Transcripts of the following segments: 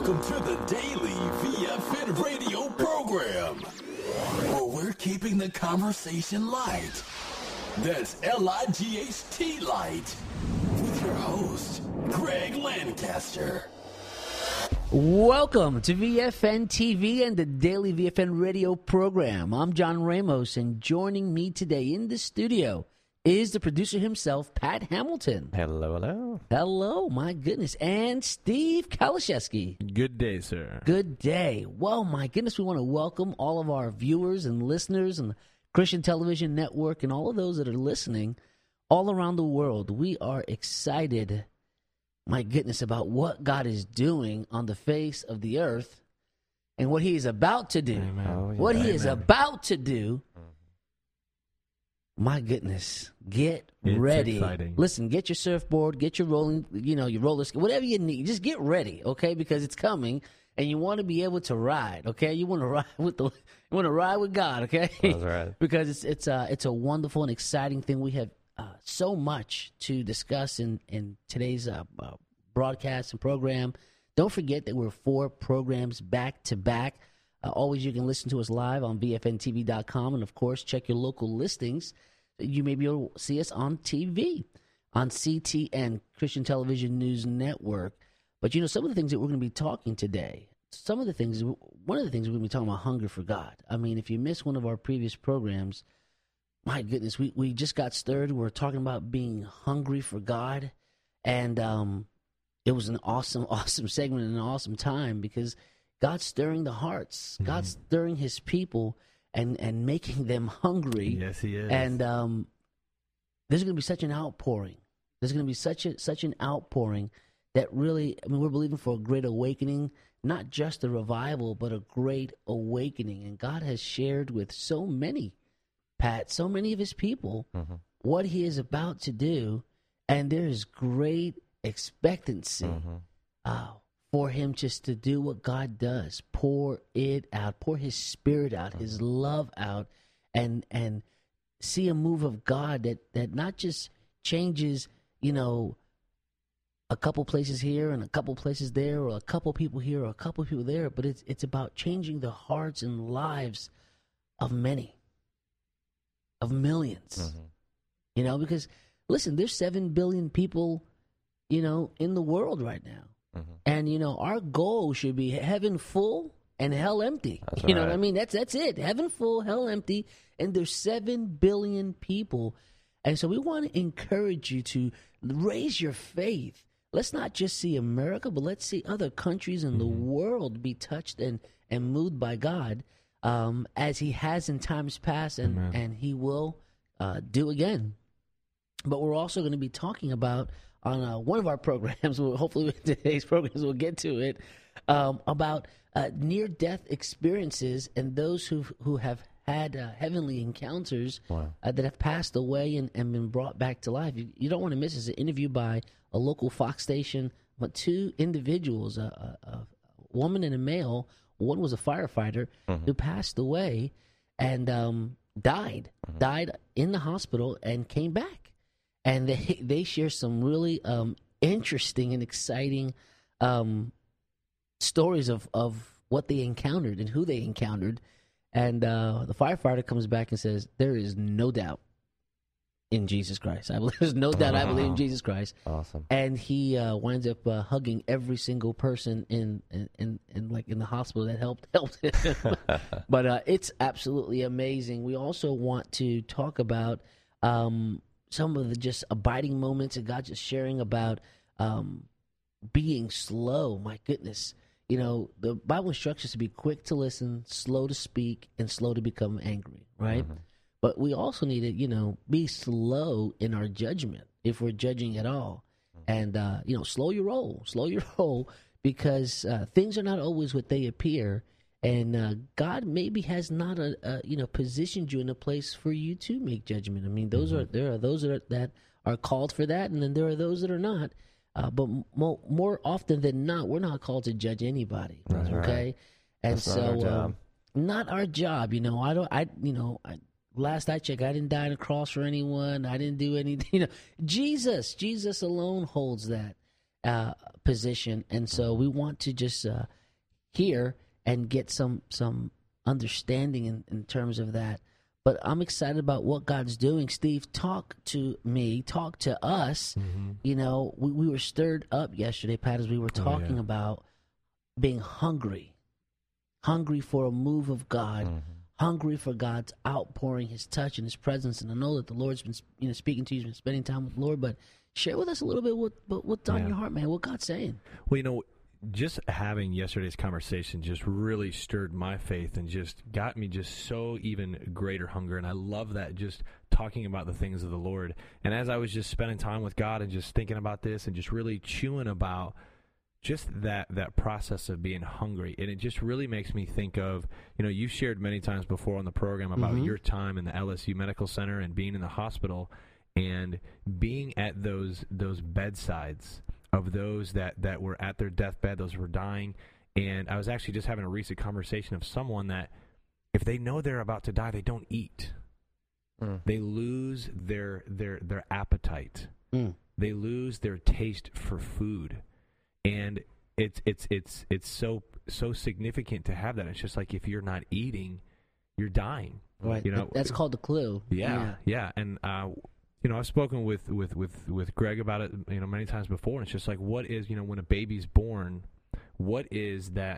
Welcome to the Daily VFN radio program, where we're keeping the conversation light. That's L-I-G-H-T light. With your host, Greg Lancaster. Welcome to VFN TV and the Daily VFN radio program. I'm John Ramos, and joining me today in the studio is the producer himself, Pat Hamilton. Hello, hello. Hello, my goodness. And Steve Kalashewski. Good day, sir. Good day. Well, my goodness, we want to welcome all of our viewers and listeners and Christian Television Network and all of those that are listening all around the world. We are excited, my goodness, about what God is doing on the face of the earth and what he is about to do. What he is about to do. My goodness, get ready. Exciting. Listen, get your surfboard, get your rolling, your roller skate, whatever you need. Just get ready, okay? Because it's coming, and you want to be able to ride, okay? You want to ride with God, okay? That's right. Because it's a wonderful and exciting thing. We have so much to discuss in today's broadcast and program. Don't forget that we're 4 programs back to back. Always you can listen to us live on VFNTV.com, and, of course, check your local listings. You may be able to see us on TV, on CTN, Christian Television News Network. But, some of the things that we're going to be talking today, one of the things we're going to be talking about, hunger for God. I mean, if you missed one of our previous programs, my goodness, we just got stirred. We're talking about being hungry for God, and it was an awesome segment and an awesome time because God's stirring the hearts. Mm-hmm. God's stirring his people and making them hungry. Yes, he is. And there's going to be such an outpouring. There's going to be such an outpouring that really, we're believing for a great awakening, not just a revival, but a great awakening. And God has shared with so many of his people, what he is about to do. And there is great expectancy. For him just to do what God does, pour it out, pour his spirit out, his love out, and see a move of God that not just changes, a couple places here and a couple places there, or a couple people here or a couple people there, but it's about changing the hearts and lives of many, of millions. Because listen, there's 7 billion people, in the world right now. And, our goal should be heaven full and hell empty. That's you know right. what I mean? That's it. Heaven full, hell empty. And there's 7 billion people. And so we want to encourage you to raise your faith. Let's not just see America, but let's see other countries in the world be touched and moved by God as he has in times past and he will do again. But we're also going to be talking about on one of our programs, hopefully today's programs we'll get to it, about near-death experiences and those who have had heavenly encounters that have passed away and been brought back to life. You don't want to miss. It's an interview by a local Fox station, but 2 individuals, a woman and a male. One was a firefighter who passed away and died in the hospital and came back. And they share some really interesting and exciting stories of what they encountered and who they encountered. And the firefighter comes back and says, there is no doubt in Jesus Christ. There's no doubt I believe in Jesus Christ. Awesome. And he winds up hugging every single person in the hospital that helped him. But it's absolutely amazing. We also want to talk about some of the just abiding moments and God just sharing about being slow. My goodness. The Bible instructs us to be quick to listen, slow to speak, and slow to become angry, right? But we also need to, be slow in our judgment if we're judging at all. And, slow your roll because things are not always what they appear. And God maybe has not positioned you in a place for you to make judgment. I mean, there are those that are called for that, and then there are those that are not. But more often than not, we're not called to judge anybody. That's okay, right. and That's so not our job. Last I checked, I didn't die on a cross for anyone. I didn't do anything. Jesus alone holds that. position, and so we want to just hear and get some understanding in terms of that. But I'm excited about what God's doing. Steve, talk to me, talk to us. Mm-hmm. You know, we were stirred up yesterday, Pat, as we were talking about being hungry for a move of God, hungry for God's outpouring, His touch and His presence. And I know that the Lord's been, speaking to you, He's been spending time with the Lord. But share with us a little bit what's on your heart, man. What God's saying. Well, just having yesterday's conversation just really stirred my faith and just got me just so even greater hunger. And I love that, just talking about the things of the Lord. And as I was just spending time with God and just thinking about this and just really chewing about just that process of being hungry, and it just really makes me think of, you've shared many times before on the program about your time in the LSU Medical Center and being in the hospital and being at those bedsides of those that were at their deathbed, those who were dying. And I was actually just having a recent conversation of someone that if they know they're about to die, they don't eat. They lose their appetite. They lose their taste for food. And it's so significant to have that. It's just like if you're not eating, you're dying. Right. That's called the clue. Yeah. And I've spoken with Greg about it, many times before, and it's just like, what is, when a baby's born, what is that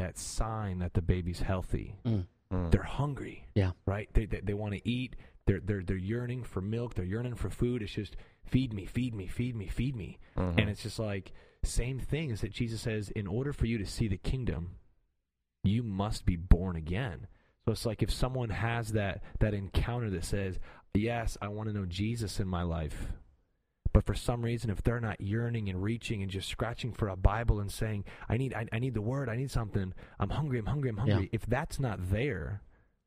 sign that the baby's healthy? They're hungry. Yeah. Right? They want to eat. They're yearning for milk. They're yearning for food. It's just feed me, feed me, feed me, feed me. And it's just like, same thing is that Jesus says, in order for you to see the kingdom, you must be born again. So it's like if someone has that encounter that says, yes, I want to know Jesus in my life, but for some reason, if they're not yearning and reaching and just scratching for a Bible and saying, I need the word, I need something, I'm hungry. Yeah. If that's not there,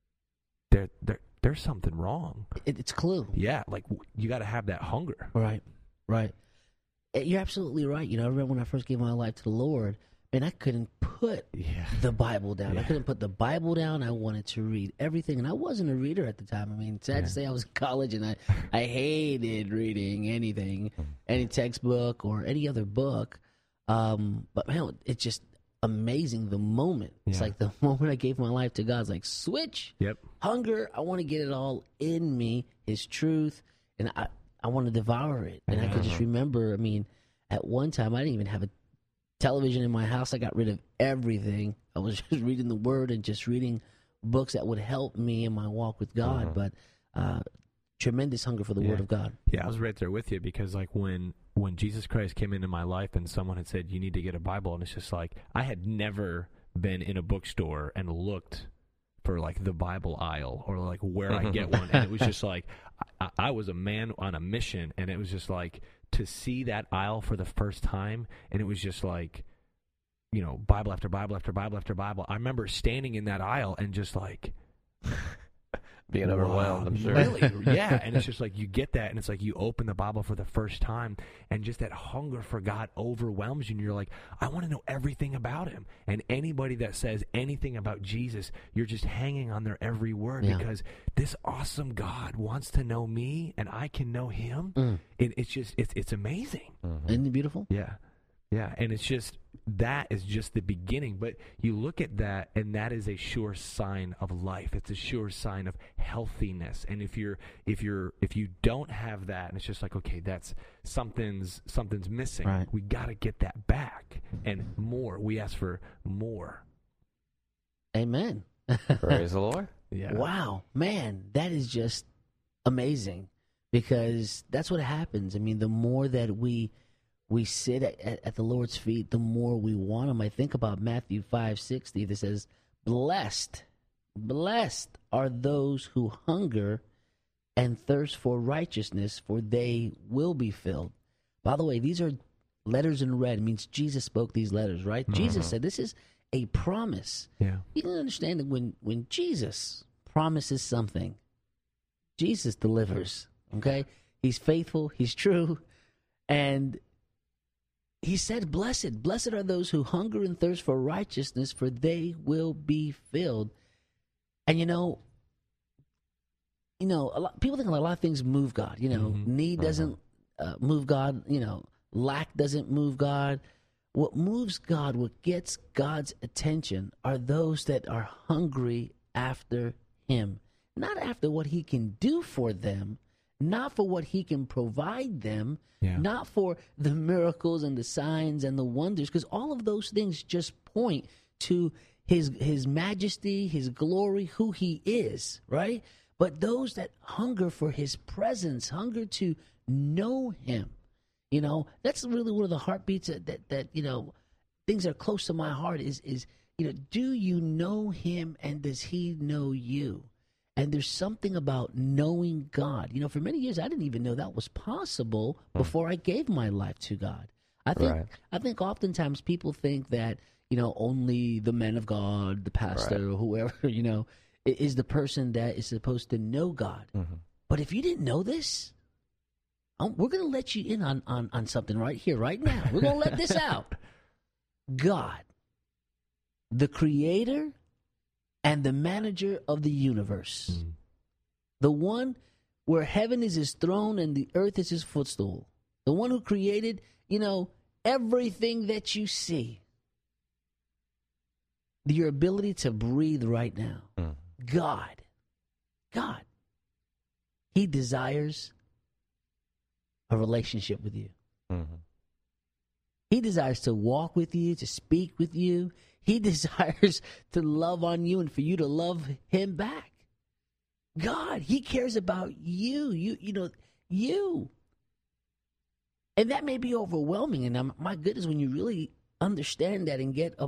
there's something wrong. It's a clue. Yeah, like you got to have that hunger. Right. You're absolutely right. I remember when I first gave my life to the Lord, and I couldn't put the Bible down. I couldn't put the Bible down. I wanted to read everything, and I wasn't a reader at the time. I mean, sad to say, I was in college, and I hated reading anything, any textbook or any other book. But man, it's just amazing the moment. It's like the moment I gave my life to God, it's like switch. Yep. Hunger. I want to get it all in me, His truth, and I want to devour it. And I could just remember, at one time, I didn't even have a television in my house. I got rid of everything. I was just reading the Word and just reading books that would help me in my walk with God. But tremendous hunger for the Word of God. Yeah, I was right there with you, because like when Jesus Christ came into my life and someone had said, you need to get a Bible, and it's just like, I had never been in a bookstore and looked for like the Bible aisle or like where I get one. And it was just like, I was a man on a mission, and it was just like to see that aisle for the first time. And it was just like, Bible after Bible after Bible after Bible. I remember standing in that aisle and just like being overwhelmed, I'm sure. Really? Yeah. And it's just like you get that, and it's like you open the Bible for the first time, and just that hunger for God overwhelms you, and you're like, I want to know everything about Him. And anybody that says anything about Jesus, you're just hanging on their every word, because this awesome God wants to know me, and I can know Him. It's amazing. Isn't it beautiful? Yeah. Yeah, and it's just, that is just the beginning. But you look at that, and that is a sure sign of life. It's a sure sign of healthiness. And if you don't have that, and it's just like, okay, that's something's missing. Right. We got to get that back, and more. We ask for more. Amen. Praise the Lord. Yeah. Wow, man, that is just amazing, because that's what happens. The more that we sit at the Lord's feet, the more we want Him. I think about Matthew 5:60 that says, blessed are those who hunger and thirst for righteousness, for they will be filled. By the way, these are letters in red. It means Jesus spoke these letters, right? Jesus said this is a promise. Yeah. You can understand that when Jesus promises something, Jesus delivers, okay? He's faithful, He's true, and He said, blessed are those who hunger and thirst for righteousness, for they will be filled. And people think a lot of things move God. Need doesn't move God. Lack doesn't move God. What moves God, what gets God's attention, are those that are hungry after him. Not after what he can do for them, not for what he can provide them, not for the miracles and the signs and the wonders, because all of those things just point to his majesty, his glory, who he is, right? But those that hunger for his presence, hunger to know him, you know, that's really one of the heartbeats that you know, things that are close to my heart is, you know, do you know him and does he know you? And there's something about knowing God. You know, for many years, I didn't even know that was possible before I gave my life to God. I think oftentimes people think that, you know, only the men of God, the pastor, or whoever, you know, is the person that is supposed to know God. Mm-hmm. But if you didn't know this, we're going to let you in on something right here, right now. We're going to let this out. God, the creator and the manager of the universe, the one where heaven is his throne and the earth is his footstool, the one who created, you know, everything that you see, your ability to breathe right now. God, he desires a relationship with you. Mm-hmm. He desires to walk with you, to speak with you. He desires to love on you and for you to love him back. God, he cares about you. You. And that may be overwhelming. And my goodness, when you really understand that and get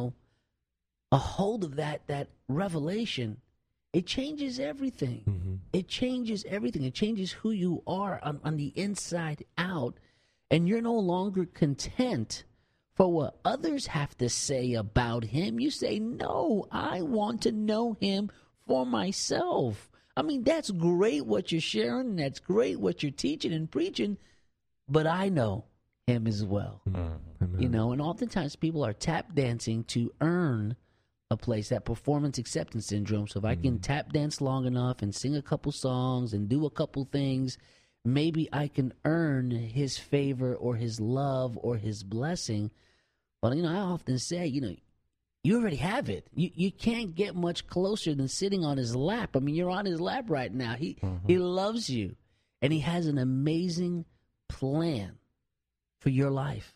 a hold of that revelation, it changes everything. Mm-hmm. It changes everything. It changes who you are on the inside out. And you're no longer content for what others have to say about him. You say, no, I want to know him for myself. I mean, that's great what you're sharing. That's great what you're teaching and preaching. But I know him as well. Mm-hmm. You know, and oftentimes people are tap dancing to earn a place, that performance acceptance syndrome. So if I can tap dance long enough and sing a couple songs and do a couple things, maybe I can earn his favor or his love or his blessing. But, you know, I often say, you know, you already have it. You can't get much closer than sitting on his lap. I mean, you're on his lap right now. He loves you, and he has an amazing plan for your life.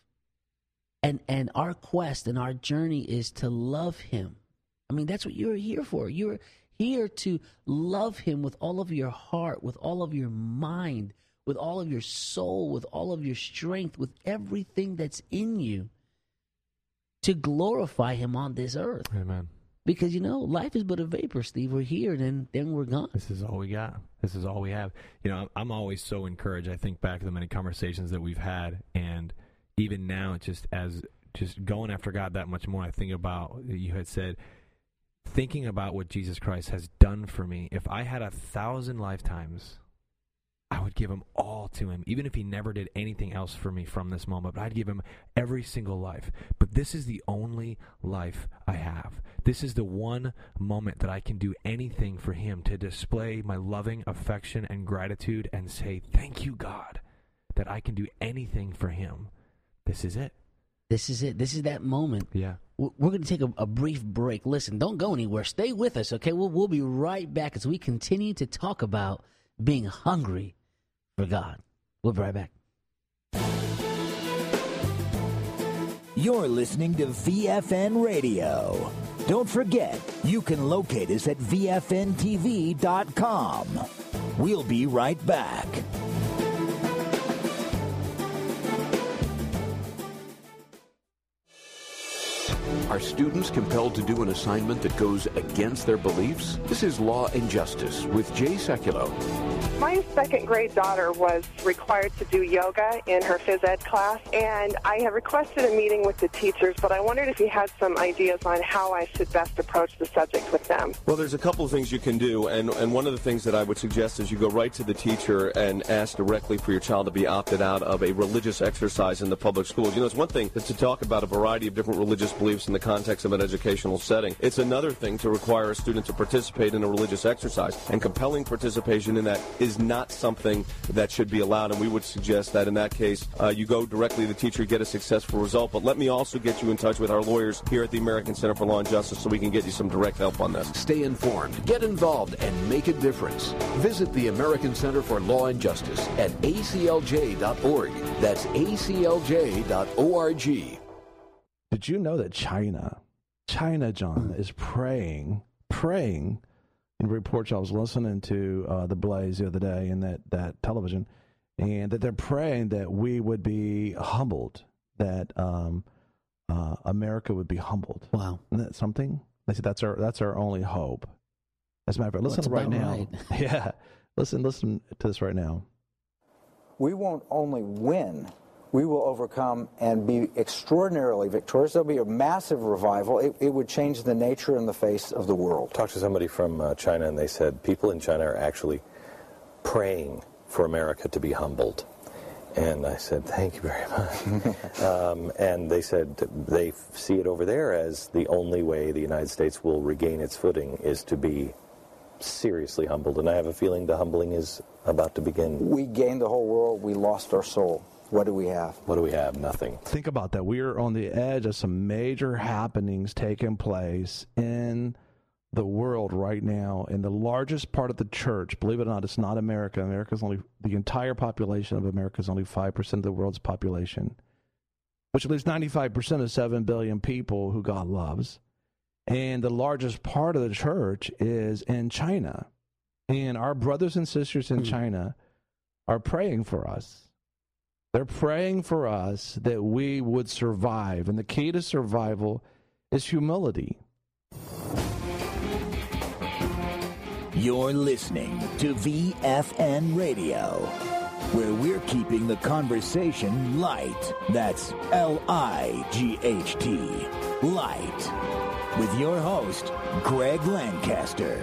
And our quest and our journey is to love him. I mean, that's what you're here for. You're here to love him with all of your heart, with all of your mind, with all of your soul, with all of your strength, with everything that's in you, to glorify him on this earth. Amen. Because, you know, life is but a vapor, Steve. We're here, and then we're gone. This is all we got. This is all we have. You know, I'm always so encouraged. I think back to the many conversations that we've had, and even now, just going after God that much more, I think about, you had said, thinking about what Jesus Christ has done for me. If I had 1,000 lifetimes, I would give him all to him, even if he never did anything else for me from this moment. But I'd give him every single life. But this is the only life I have. This is the one moment that I can do anything for him, to display my loving affection and gratitude and say, thank you, God, that I can do anything for him. This is it. This is it. This is that moment. Yeah. We're going to take a brief break. Listen, don't go anywhere. Stay with us, okay? We'll be right back as we continue to talk about being hungry for God. We'll be right back. You're listening to VFN Radio. Don't forget, you can locate us at VFNTV.com. We'll be right back. Are students compelled to do an assignment that goes against their beliefs? This is Law and Justice with Jay Sekulow. My second grade daughter was required to do yoga in her phys ed class, and I have requested a meeting with the teachers, but I wondered if you had some ideas on how I should best approach the subject with them. Well, there's a couple of things you can do, and one of the things that I would suggest is you go right to the teacher and ask directly for your child to be opted out of a religious exercise in the public schools. You know, it's one thing to talk about a variety of different religious beliefs in the context of an educational setting. It's another thing to require a student to participate in a religious exercise, and compelling participation in that is not something that should be allowed, and we would suggest that in that case, you go directly to the teacher, get a successful result. But let me also get you in touch with our lawyers here at the American Center for Law and Justice so we can get you some direct help on this. Stay informed, get involved, and make a difference. Visit the American Center for Law and Justice at aclj.org. That's aclj.org. Did you know that China, John, is praying, in reports I was listening to The Blaze the other day in that television, and that they're praying that we would be humbled, that America would be humbled. Wow. Isn't that something? They said that's our only hope. As a matter of fact, listen right now. Right. Yeah, listen to this right now. We won't only win, we will overcome and be extraordinarily victorious. There'll be a massive revival. It would change the nature and the face of the world. Talked to somebody from China, and they said people in China are actually praying for America to be humbled. And I said, thank you very much. And they said they see it over there as the only way the United States will regain its footing is to be seriously humbled. And I have a feeling the humbling is about to begin. We gained the whole world. We lost our soul. What do we have? What do we have? Nothing. Think about that. We are on the edge of some major happenings taking place in the world right now. In the largest part of the church, believe it or not, it's not America. The entire population of America is only 5% of the world's population, which leaves 95% of 7 billion people who God loves. And the largest part of the church is in China. And our brothers and sisters in China are praying for us. They're praying for us that we would survive. And the key to survival is humility. You're listening to VFN Radio, where we're keeping the conversation light. That's L-I-G-H-T, light. With your host, Greg Lancaster.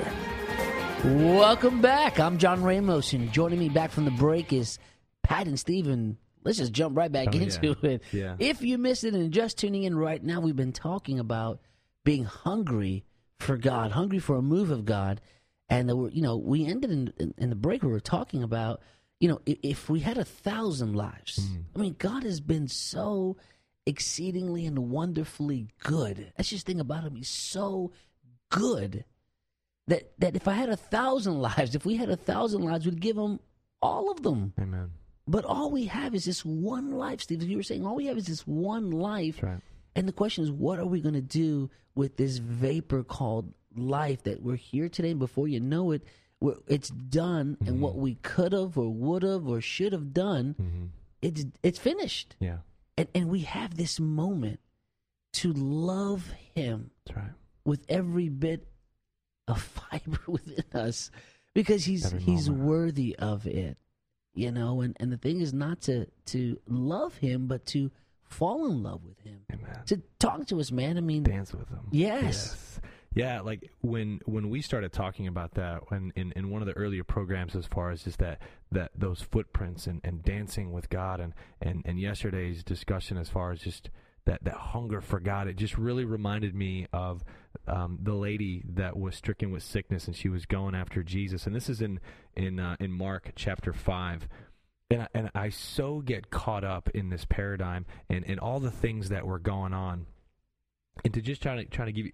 Welcome back. I'm John Ramos, and joining me back from the break is Pat and Steven. Let's just jump right back into it. Yeah. If you missed it and just tuning in right now, we've been talking about being hungry for God, hungry for a move of God. And, we ended in the break, we were talking about, if we had 1,000 lives. I mean, God has been so exceedingly and wonderfully good. Let's just think about him. He's so good that if I had 1,000 lives, if we had 1,000 lives, we'd give him all of them. Amen. But all we have is this one life, Steve. As you were saying, all we have is this one life. That's right. And the question is, what are we going to do with this vapor called life that we're here today? And before you know it, it's done. And what we could have or would have or should have done, it's finished. Yeah. And we have this moment to love him. That's right. With every bit of fiber within us, because he's worthy of it. And the thing is not to love him, but to fall in love with him. Amen. To talk to us, man. I mean, dance with him. Yes. Yeah, like when we started talking about that in one of the earlier programs, as far as just that those footprints and dancing with God, and yesterday's discussion as far as just that hunger for God, it just really reminded me of the lady that was stricken with sickness, and she was going after Jesus. And this is in Mark chapter 5. And I so get caught up in this paradigm and all the things that were going on. And to just try to give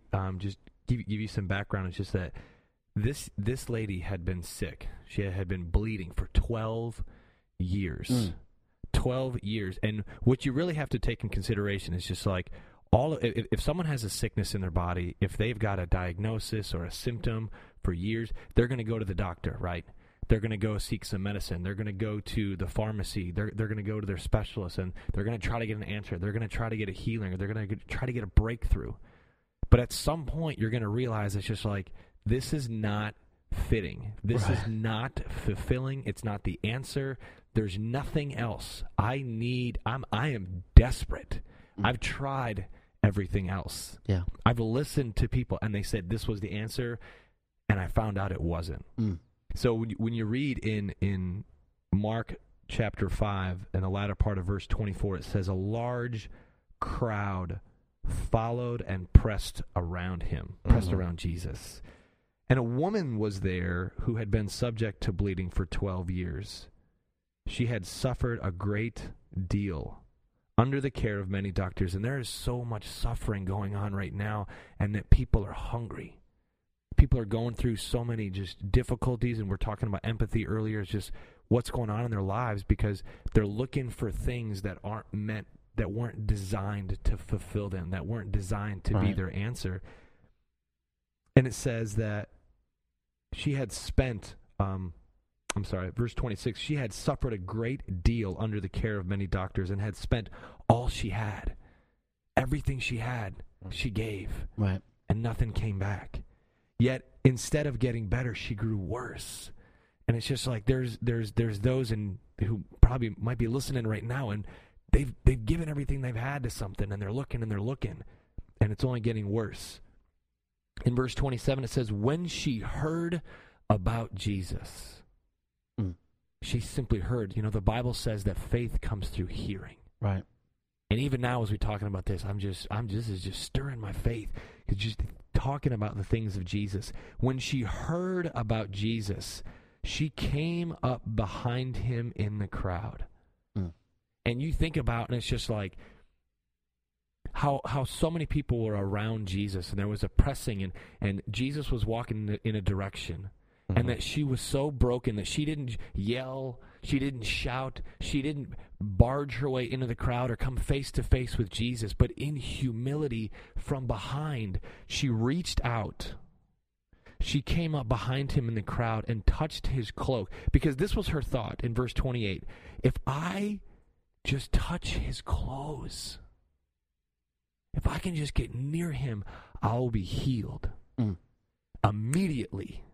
you some background, it's just that this lady had been sick. She had been bleeding for 12 years. 12 years. And what you really have to take in consideration is just like if someone has a sickness in their body, if they've got a diagnosis or a symptom for years, they're going to go to the doctor, right? They're going to go seek some medicine. They're going to go to the pharmacy. They're going to go to their specialist, and they're going to try to get an answer. They're going to try to get a healing, or they're going to try to get a breakthrough. But at some point, you're going to realize it's just like, this is not fitting. This is not fulfilling. It's not the answer. There's nothing else. I am desperate. I've tried everything else. Yeah. I've listened to people, and they said this was the answer, and I found out it wasn't. So when you read in Mark chapter 5, in the latter part of verse 24, it says, a large crowd followed and pressed around him, pressed around Jesus. And a woman was there who had been subject to bleeding for 12 years. She had suffered a great deal under the care of many doctors. And there is so much suffering going on right now, and that people are hungry. People are going through so many just difficulties, and we're talking about empathy earlier. It's just what's going on in their lives because they're looking for things that aren't meant, that weren't designed to fulfill them, that weren't designed to be their answer. And it says that she had spent, verse 26, she had suffered a great deal under the care of many doctors and had spent all she had. Everything she had, she gave. Right. And nothing came back. Yet, instead of getting better, she grew worse. And it's just like there's those who probably might be listening right now, and they've given everything they've had to something, and they're looking, and it's only getting worse. In verse 27, it says, when she heard about Jesus, she simply heard. You know, the Bible says that faith comes through hearing. Right. And even now, as we're talking about this, this is just stirring my faith. It's just talking about the things of Jesus. When she heard about Jesus, she came up behind him in the crowd. And you think about, and it's just like, how so many people were around Jesus, and there was a pressing, and Jesus was walking in a direction, and that she was so broken that she didn't yell, she didn't shout, she didn't barge her way into the crowd or come face to face with Jesus, but in humility from behind, she reached out. She came up behind him in the crowd and touched his cloak, because this was her thought in verse 28. If I just touch his clothes, if I can just get near him, I'll be healed. Immediately,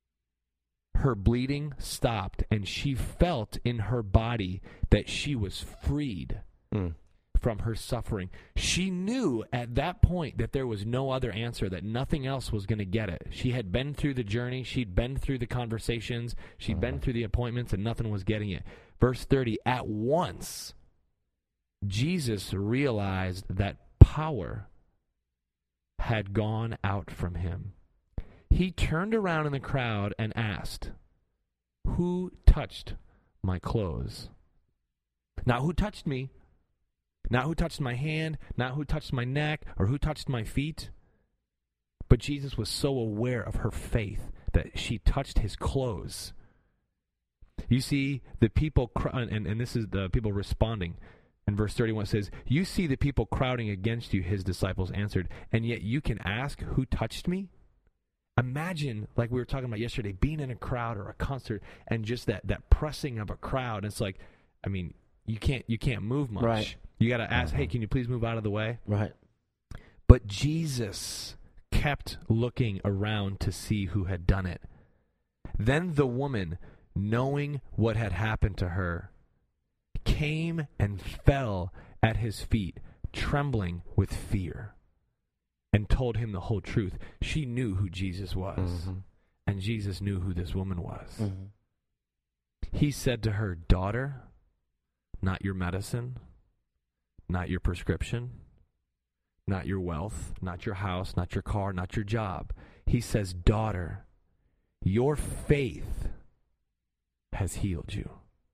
her bleeding stopped, and she felt in her body that she was freed from her suffering. She knew at that point that there was no other answer, that nothing else was going to get it. She had been through the journey. She'd been through the conversations. She'd been through the appointments, and nothing was getting it. Verse 30, at once, Jesus realized that power had gone out from him. He turned around in the crowd and asked, who touched my clothes? Not who touched me, not who touched my hand, not who touched my neck, or who touched my feet. But Jesus was so aware of her faith that she touched his clothes. You see the people, and this is the people responding. In verse 31 it says, you see the people crowding against you, his disciples answered, and yet you can ask, who touched me? Imagine, like we were talking about yesterday, being in a crowd or a concert and just that pressing of a crowd. It's like, I mean, you can't move much. Right. You got to ask, hey, can you please move out of the way? Right. But Jesus kept looking around to see who had done it. Then the woman, knowing what had happened to her, came and fell at his feet, trembling with fear, and told him the whole truth. She knew who Jesus was, and Jesus knew who this woman was. He said to her, daughter, not your medicine, not your prescription, not your wealth, not your house, not your car, not your job. He says, daughter, your faith has healed you.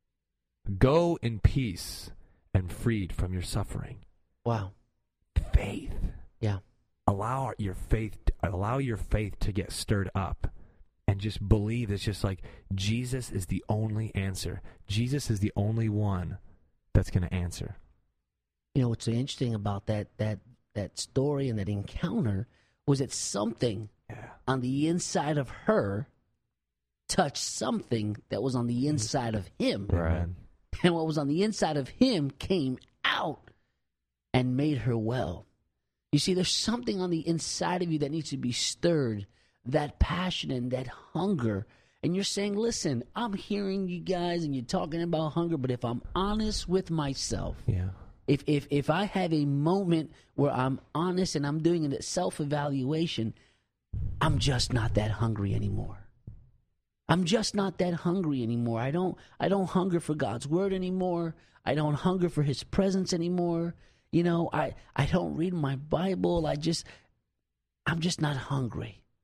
Go in peace and freed from your suffering. Wow. Faith. Yeah. Allow your faith to get stirred up, and just believe. It's just like Jesus is the only answer. Jesus is the only one that's going to answer. You know, what's so interesting about that story and that encounter was that something on the inside of her touched something that was on the inside of him. Right. And what was on the inside of him came out and made her well. You see, there's something on the inside of you that needs to be stirred, that passion and that hunger. And you're saying, listen, I'm hearing you guys and you're talking about hunger, but if I'm honest with myself, if I have a moment where I'm honest and I'm doing a self-evaluation, I'm just not that hungry anymore. I'm just not that hungry anymore. I don't hunger for God's word anymore. I don't hunger for his presence anymore. You know, I don't read my Bible. I'm just not hungry.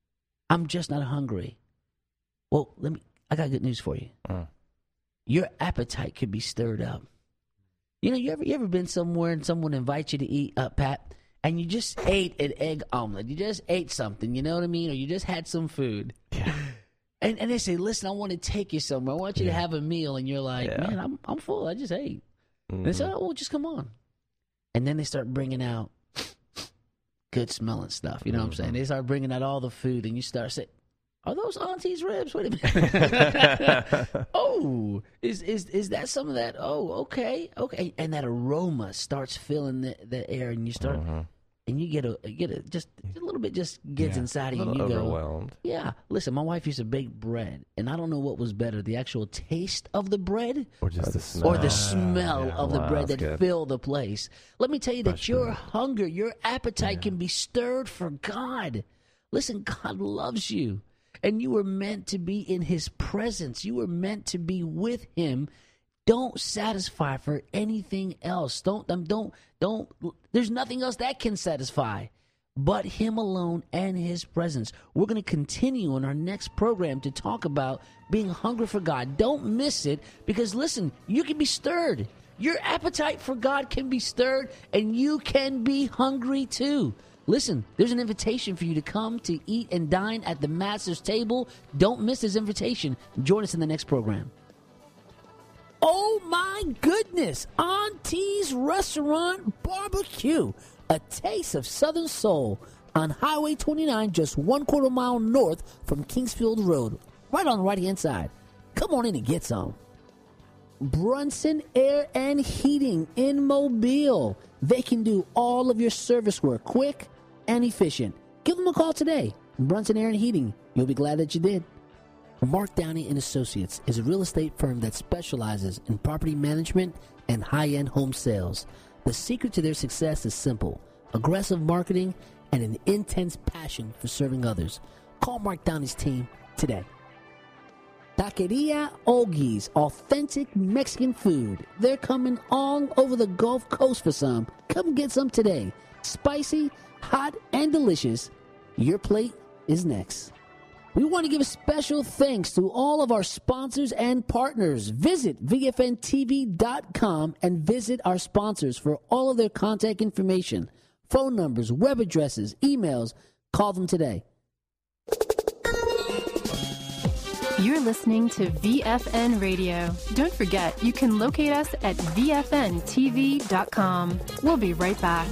I'm just not hungry. Well, I got good news for you. Your appetite could be stirred up. You know, you ever been somewhere and someone invites you to eat, Pat, and you just ate an egg omelet. You just ate something, you know what I mean? Or you just had some food. Yeah. And they say, listen, I want to take you somewhere. I want you to have a meal. And you're like, man, I'm full. I just ate. And they say, oh, well, just come on. And then they start bringing out good smelling stuff. You know what I'm saying? They start bringing out all the food. And you start saying, are those Auntie's ribs? Wait a minute. Oh, is that some of that? Oh, okay. And that aroma starts filling the air. And you start... And you get a just a little bit just gets inside of you. And you overwhelmed. Go, yeah. Listen, my wife used to bake bread, and I don't know what was better, the actual taste of the bread, or just the smell, or the smell of the bread that filled the place. Let me tell you that your hunger, your appetite can be stirred for God. Listen, God loves you, and you were meant to be in His presence. You were meant to be with Him. Don't satisfy for anything else. Don't. There's nothing else that can satisfy but Him alone and His presence. We're going to continue in our next program to talk about being hungry for God. Don't miss it, because listen, you can be stirred. Your appetite for God can be stirred, and you can be hungry too. Listen, there's an invitation for you to come to eat and dine at the Master's table. Don't miss this invitation. Join us in the next program. Oh my goodness! Auntie's Restaurant Barbecue, a taste of Southern soul on Highway 29, just 1/4 mile north from Kingsfield Road, right on the right-hand side. Come on in and get some. Brunson Air and Heating in Mobile. They can do all of your service work quick and efficient. Give them a call today. Brunson Air and Heating. You'll be glad that you did. Mark Downey & Associates is a real estate firm that specializes in property management and high-end home sales. The secret to their success is simple: aggressive marketing and an intense passion for serving others. Call Mark Downey's team today. Taqueria Oggi's, authentic Mexican food. They're coming all over the Gulf Coast for some. Come get some today. Spicy, hot, and delicious. Your plate is next. We want to give a special thanks to all of our sponsors and partners. Visit VFNTV.com and visit our sponsors for all of their contact information, phone numbers, web addresses, emails. Call them today. You're listening to VFN Radio. Don't forget, you can locate us at VFNTV.com. We'll be right back.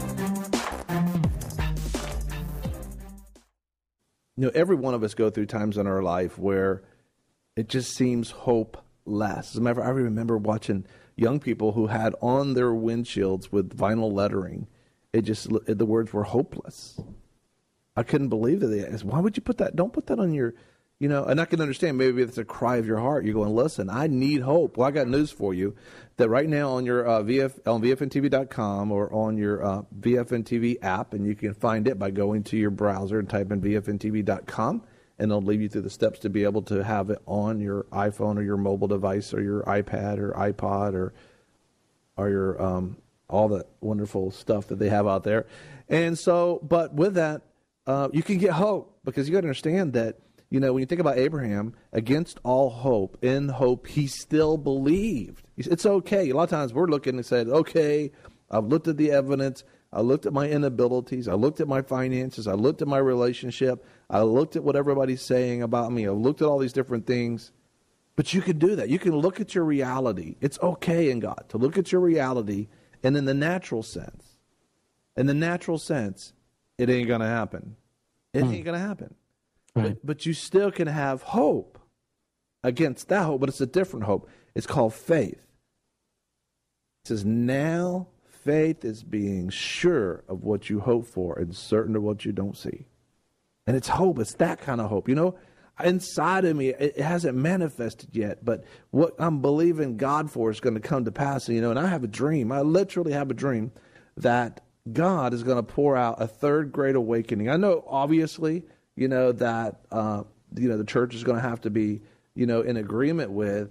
You know, every one of us go through times in our life where it just seems hopeless. As a matter of fact, I remember watching young people who had on their windshields with vinyl lettering, the words were hopeless. I couldn't believe that. Why would you put that? Don't put that on your, and I can understand maybe it's a cry of your heart. You're going, listen, I need hope. Well, I got news for you that right now on your on VFNTV.com or on your VFN TV app, and you can find it by going to your browser and type in VFNTV.com, and it'll lead you through the steps to be able to have it on your iPhone or your mobile device or your iPad or iPod or your all the wonderful stuff that they have out there. And so, but with that, you can get hope, because you got to understand that, when you think about Abraham, against all hope, in hope, he still believed. It's okay. A lot of times we're looking and said, okay, I've looked at the evidence. I looked at my inabilities. I looked at my finances. I looked at my relationship. I looked at what everybody's saying about me. I looked at all these different things. But you can do that. You can look at your reality. It's okay in God to look at your reality, and in the natural sense, it ain't going to happen. It ain't going to happen. Right. But you still can have hope against that hope, but it's a different hope. It's called faith. It says, now faith is being sure of what you hope for and certain of what you don't see. And it's hope. It's that kind of hope. Inside of me, it hasn't manifested yet, but what I'm believing God for is going to come to pass. And I have a dream. I literally have a dream that God is going to pour out a third great awakening. I know, obviously, that the church is going to have to be, in agreement with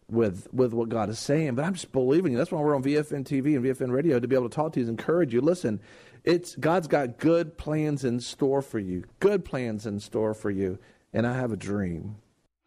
with what God is saying, but I'm just believing you. That's why we're on VFN TV and VFN Radio, to be able to talk to you and encourage you. Listen, God's got good plans in store for you, good plans in store for you, and I have a dream.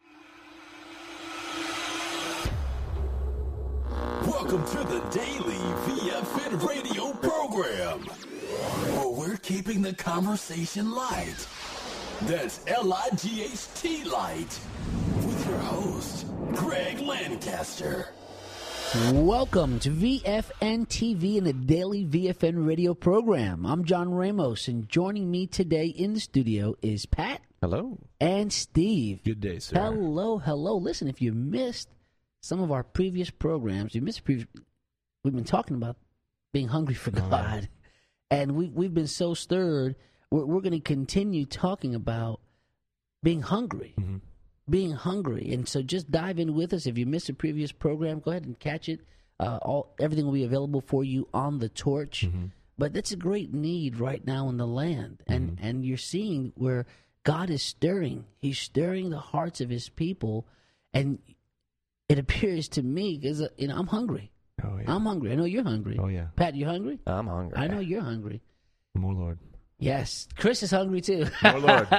Welcome to the Daily VFN Radio program, where we're keeping the conversation light. That's Light Light, with your host, Greg Lancaster. Welcome to VFN TV and the Daily VFN Radio program. I'm John Ramos, and joining me today in the studio is Pat. Hello. And Steve. Good day, sir. Hello. Listen, if you missed some of our previous programs, we've been talking about being hungry for God, and we've been so stirred. We're going to continue talking about being hungry. Mm-hmm. Being hungry. And so just dive in with us. If you missed a previous program, go ahead and catch it. Everything will be available for you on the torch. Mm-hmm. But that's a great need right now in the land. And you're seeing where God is stirring. He's stirring the hearts of his people. And it appears to me, because I'm hungry. Oh, yeah. I'm hungry. I know you're hungry. Oh, yeah. Pat, you hungry? I'm hungry. I know you're hungry. More Lord. Yes. Chris is hungry too. More Lord.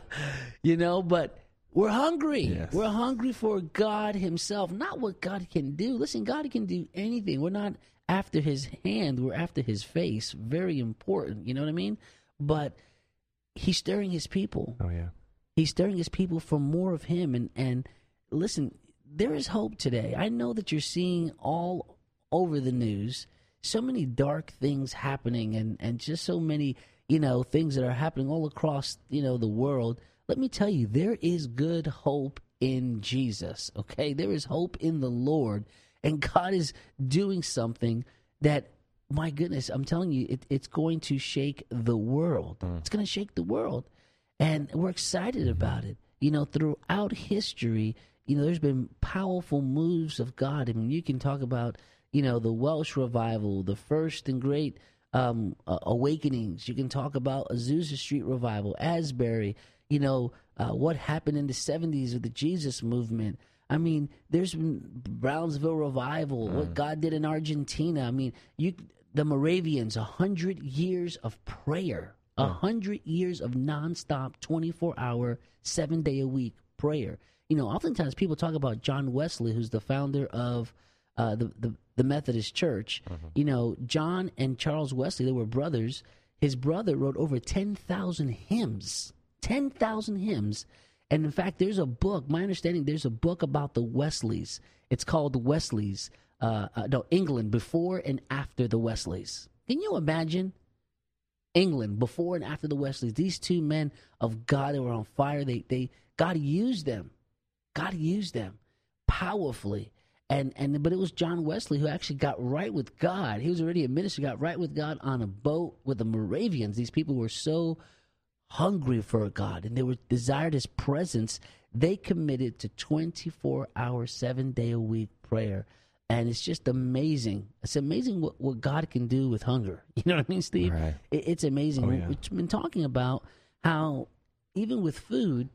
But we're hungry. Yes. We're hungry for God himself, not what God can do. Listen, God can do anything. We're not after his hand. We're after his face. Very important. You know what I mean? But he's stirring his people. Oh, yeah. He's stirring his people for more of him. And listen, there is hope today. I know that you're seeing all over the news so many dark things happening and just so many, things that are happening all across, the world. Let me tell you, there is good hope in Jesus, okay? There is hope in the Lord, and God is doing something that, my goodness, I'm telling you, it's going to shake the world. It's going to shake the world, and we're excited about it. Throughout history, there's been powerful moves of God. I mean, you can talk about, the Welsh revival, the first and great awakenings. You can talk about Azusa Street revival, Asbury, what happened in the 70s with the Jesus movement. I mean, there's been Brownsville revival, what God did in Argentina. I mean, the Moravians, 100 years of prayer, 100 years of nonstop, 24-hour, 7-day-a-week prayer. Oftentimes people talk about John Wesley, who's the founder of the Methodist Church. John and Charles Wesley, they were brothers. His brother wrote over 10,000 hymns. 10,000 hymns. And in fact, there's a book, my understanding, there's a book about the Wesleys. It's called Wesley's, England, before and after the Wesleys. Can you imagine England before and after the Wesleys? These two men of God that were on fire, God used them. God used them powerfully. But it was John Wesley who actually got right with God. He was already a minister, got right with God on a boat with the Moravians. These people were so hungry for God, and they desired his presence. They committed to 24-hour, 7-day-a-week prayer. And it's just amazing. It's amazing what God can do with hunger. You know what I mean, Steve? Right. It's amazing. Oh, yeah. We've been talking about how even with food,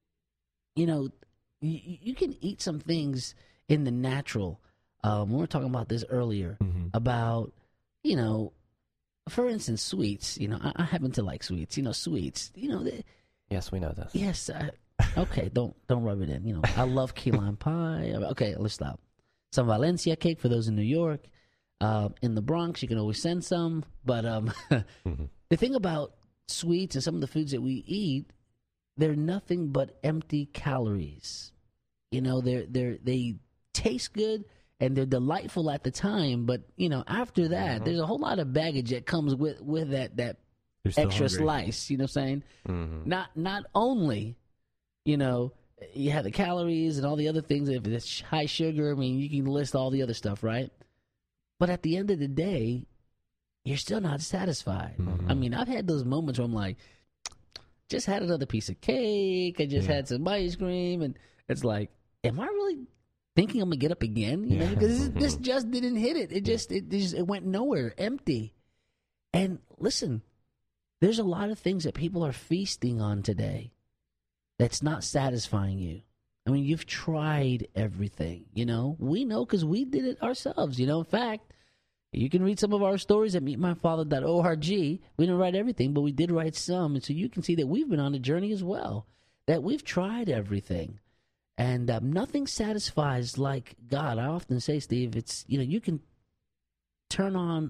you can eat some things in the natural. We were talking about this earlier, about, for instance, sweets. I happen to like sweets. Sweets. Yes, we know this. Yes. Okay, don't rub it in. I love key lime pie. Okay, let's stop. Some Valencia cake for those in New York. In the Bronx, you can always send some. But the thing about sweets and some of the foods that we eat, they're nothing but empty calories. They taste good and they're delightful at the time, but after that, there's a whole lot of baggage that comes with that extra slice. You know what I'm saying? Not only, you have the calories and all the other things. If it's high sugar, I mean, you can list all the other stuff, right? But at the end of the day, you're still not satisfied. I mean, I've had those moments where I'm like, just had another piece of cake. I just had some ice cream, and it's like, am I really thinking I'm gonna get up again? Because this just didn't hit it. It went nowhere, empty. And listen, there's a lot of things that people are feasting on today that's not satisfying you. I mean, you've tried everything, you know. We know because we did it ourselves, you know. In fact, you can read some of our stories at meetmyfather.org. We didn't write everything, but we did write some. And so you can see that we've been on a journey as well, that we've tried everything. And nothing satisfies like God. I often say, Steve, it's, you know, you can turn on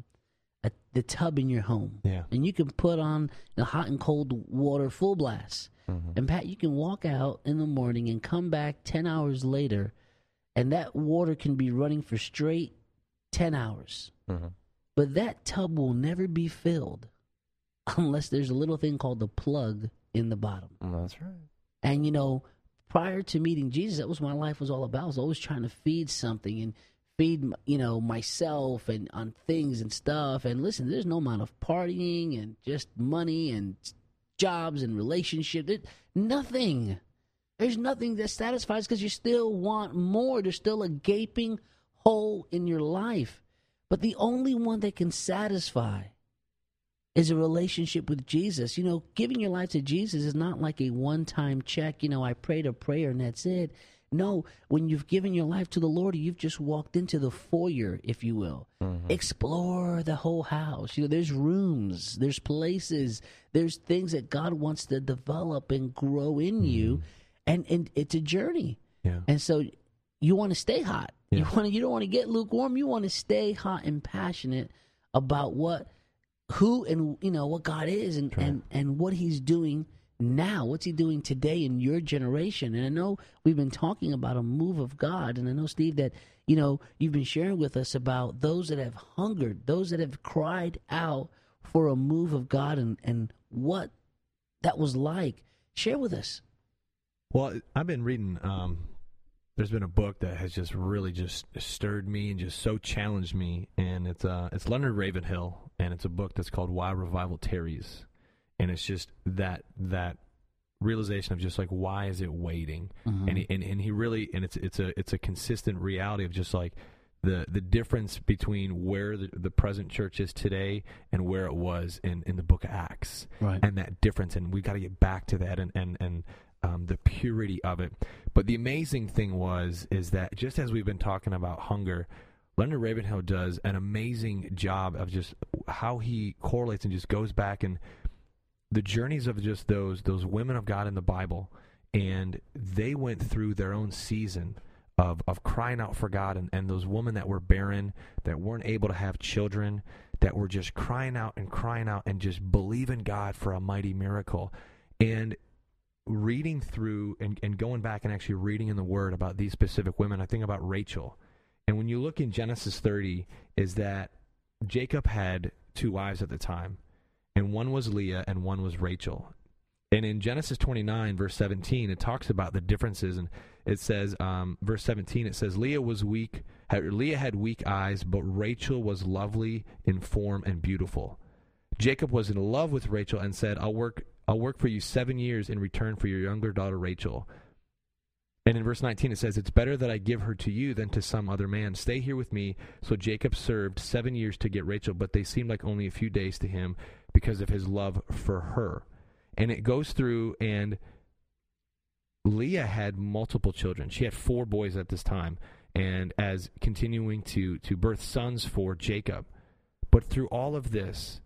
the tub in your home. Yeah. And you can put on the hot and cold water full blast. Mm-hmm. And, Pat, you can walk out in the morning and come back 10 hours later, and that water can be running for straight 10 hours. Mm-hmm. But that tub will never be filled unless there's a little thing called the plug in the bottom. That's right. And, you know, prior to meeting Jesus, that was what my life was all about. I was always trying to feed something and feed, you know, myself and on things and stuff. And listen, there's no amount of partying and just money and jobs and relationships. Nothing. There's nothing that satisfies because you still want more. There's still a gaping hole in your life. But the only one that can satisfy is a relationship with Jesus. You know, giving your life to Jesus is not like a one-time check. You know, I prayed a prayer and that's it. No, when you've given your life to the Lord, you've just walked into the foyer, if you will. Mm-hmm. Explore the whole house. You know, there's rooms, there's places, there's things that God wants to develop and grow in you, and it's a journey. Yeah. And so you want to stay hot. Yeah. You don't want to get lukewarm. You want to stay hot and passionate about who and you know what God is and what He's doing now. What's He doing today in your generation? And I know we've been talking about a move of God, and I know, Steve, that you know you've been sharing with us about those that have hungered, those that have cried out for a move of God, and what that was like. Share with us. Well, I've been reading. There's been a book that has just really just stirred me and just so challenged me, and it's Leonard Ravenhill, and it's a book that's called Why Revival Tarries, and it's just that realization of just like, why is it waiting? Mm-hmm. And he really, and it's a consistent reality of just like the difference between where the present church is today and where it was in the book of Acts, right? And that difference, and we got to get back to that and the purity of it. But the amazing thing is that just as we've been talking about hunger, Leonard Ravenhill does an amazing job of just how he correlates and just goes back and the journeys of just those women of God in the Bible, and they went through their own season of crying out for God, and those women that were barren, that weren't able to have children, that were just crying out and just believing God for a mighty miracle. And reading through and going back and actually reading in the Word about these specific women, I think about Rachel. And when you look in Genesis 30, is that Jacob had two wives at the time, and one was Leah and one was Rachel. And in Genesis 29, verse 17, it talks about the differences, and it says, verse 17, it says, Leah had weak eyes, but Rachel was lovely in form and beautiful. Jacob was in love with Rachel and said, I'll work for you 7 years in return for your younger daughter Rachel. And in verse 19 it says, it's better that I give her to you than to some other man. Stay here with me. So Jacob served 7 years to get Rachel, but they seemed like only a few days to him because of his love for her. And it goes through, and Leah had multiple children. She had 4 boys at this time, and as continuing to birth sons for Jacob. But through all of this,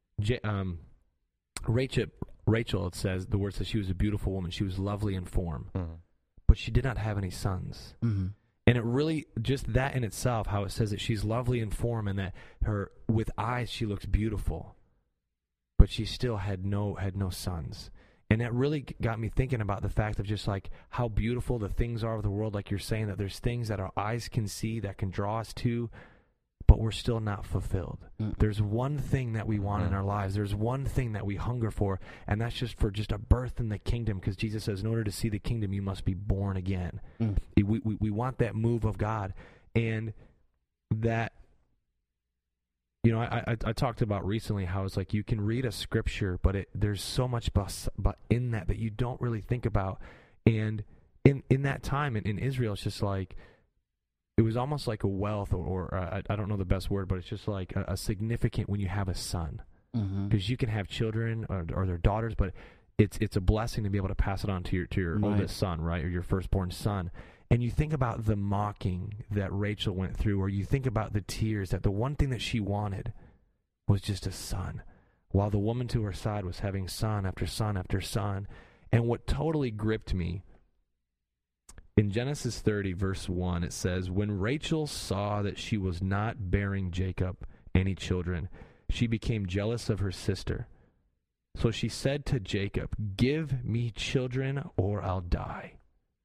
Rachel, it says, the word says she was a beautiful woman. She was lovely in form, but she did not have any sons. Mm-hmm. And it really, just that in itself, how it says that she's lovely in form and that her, with eyes, she looks beautiful, but she still had no sons. And that really got me thinking about the fact of just like how beautiful the things are of the world. Like you're saying, that there's things that our eyes can see that can draw us to, but we're still not fulfilled. There's one thing that we want in our lives. There's one thing that we hunger for, and that's just for just a birth in the kingdom, because Jesus says in order to see the kingdom, you must be born again. We want that move of God. And that, you know, I talked about recently how it's like you can read a scripture, but there's so much but in that you don't really think about. And in that time in Israel, it's just like, it was almost like a wealth, or I don't know the best word, but it's just like a significant when you have a son. Because you can have children or their daughters, but it's a blessing to be able to pass it on to your Right. oldest son, right, or your firstborn son. And you think about the mocking that Rachel went through, or you think about the tears, that the one thing that she wanted was just a son, while the woman to her side was having son after son after son. And what totally gripped me, in Genesis 30, verse 1, it says, when Rachel saw that she was not bearing Jacob any children, she became jealous of her sister. So she said to Jacob, give me children or I'll die.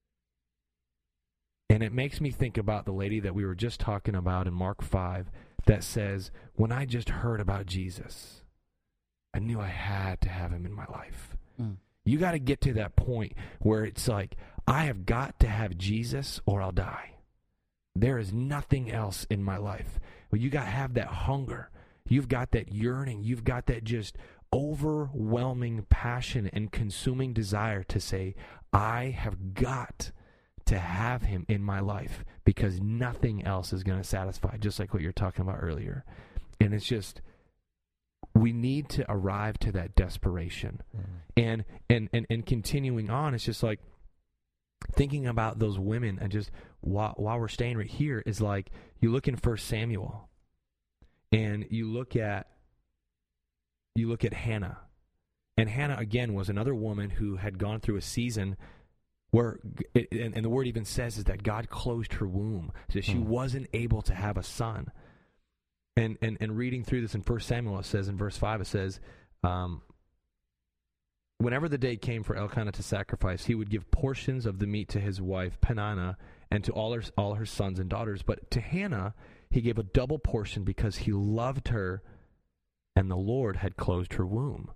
And it makes me think about the lady that we were just talking about in Mark 5 that says, when I just heard about Jesus, I knew I had to have him in my life. You got to get to that point where it's like, I have got to have Jesus or I'll die. There is nothing else in my life. Well, you got to have that hunger. You've got that yearning. You've got that just overwhelming passion and consuming desire to say, I have got to have him in my life because nothing else is going to satisfy, just like what you're talking about earlier. And it's just, we need to arrive to that desperation. And continuing on, it's just like thinking about those women, and just while we're staying right here, is like you look in 1 Samuel and you look at Hannah. And Hannah, again, was another woman who had gone through a season where, and the word even says is that God closed her womb, so she wasn't able to have a son. And reading through this in 1 Samuel, it says in verse 5, it says, whenever the day came for Elkanah to sacrifice, he would give portions of the meat to his wife Peninnah and to all her sons and daughters. But to Hannah, he gave a double portion because he loved her, and the Lord had closed her womb.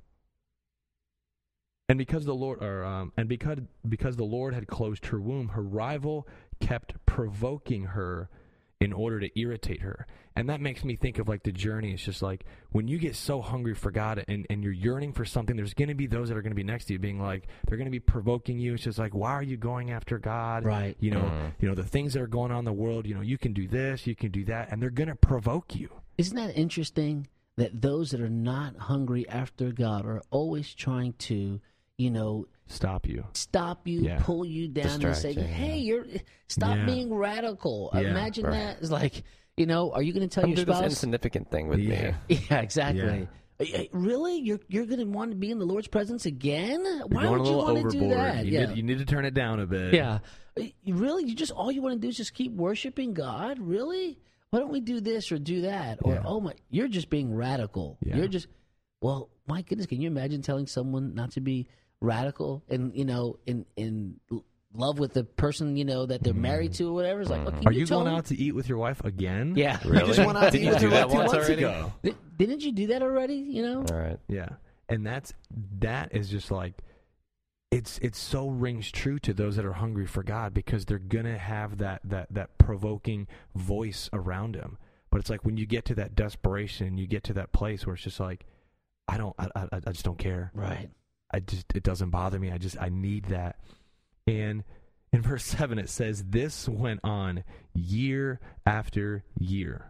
And because the Lord, because the Lord had closed her womb, her rival kept provoking her in order to irritate her. And that makes me think of like the journey. It's just like when you get so hungry for God and you're yearning for something, there's going to be those that are going to be next to you being like, they're going to be provoking you. It's just like, why are you going after God? Right. You know, the things that are going on in the world, you can do this, you can do that, and they're going to provoke you. Isn't that interesting that those that are not hungry after God are always trying to, stop you, yeah. Pull you down, distract and say, you, hey, stop being radical. Yeah. Imagine that. It's like, are you going to tell your spouse? This insignificant thing with me. Yeah, exactly. Yeah. Really? You're going to want to be in the Lord's presence again? Why would you want to do that? You need to turn it down a bit. Yeah. Really? All you want to do is just keep worshiping God? Really? Why don't we do this or do that? Or, you're just being radical. Yeah. You're just, well, my goodness, can you imagine telling someone not to be radical and, in love with the person, that they're married to or whatever? It's like, are you going out to eat with your wife again? Yeah. Really? You just went out to eat with your wife 2 months ago. Didn't you do that already, All right. Yeah. And that is just like, it's so rings true to those that are hungry for God, because they're going to have that provoking voice around them. But it's like when you get to that desperation, you get to that place where it's just like, I just don't care. Right. It doesn't bother me. I need that. And in verse 7, it says, this went on year after year.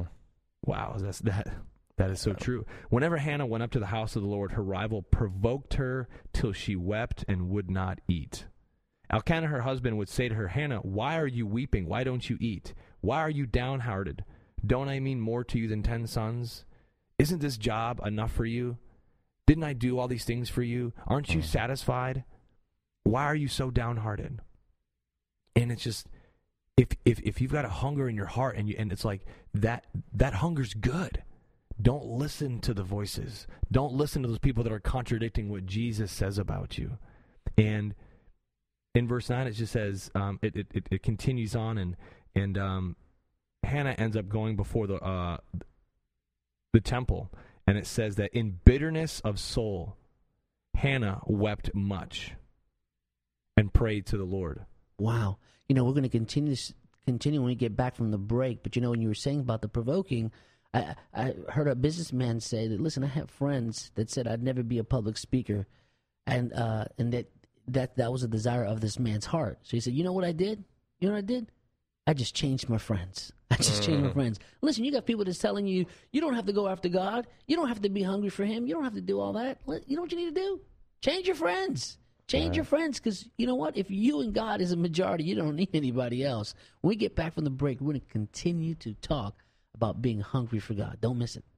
Wow. That is so true. Whenever Hannah went up to the house of the Lord, her rival provoked her till she wept and would not eat. Elkanah, her husband, would say to her, Hannah, why are you weeping? Why don't you eat? Why are you downhearted? Don't I mean more to you than 10 sons? Isn't this job enough for you? Didn't I do all these things for you? Aren't you satisfied? Why are you so downhearted? And it's just, if you've got a hunger in your heart and it's like that hunger's good. Don't listen to the voices. Don't listen to those people that are contradicting what Jesus says about you. And in verse 9, it just says, it continues on, and Hannah ends up going before the temple, and it says that in bitterness of soul, Hannah wept much and prayed to the Lord. Wow. We're going to continue when we get back from the break. But, when you were saying about the provoking, I heard a businessman say that, listen, I have friends that said I'd never be a public speaker, and that was a desire of this man's heart. So he said, you know what I did? You know what I did? I just changed my friends. Listen, you got people that's telling you, you don't have to go after God. You don't have to be hungry for him. You don't have to do all that. You know what you need to do? Change your friends. Change your friends, because you know what? If you and God is a majority, you don't need anybody else. When we get back from the break, we're going to continue to talk about being hungry for God. Don't miss it.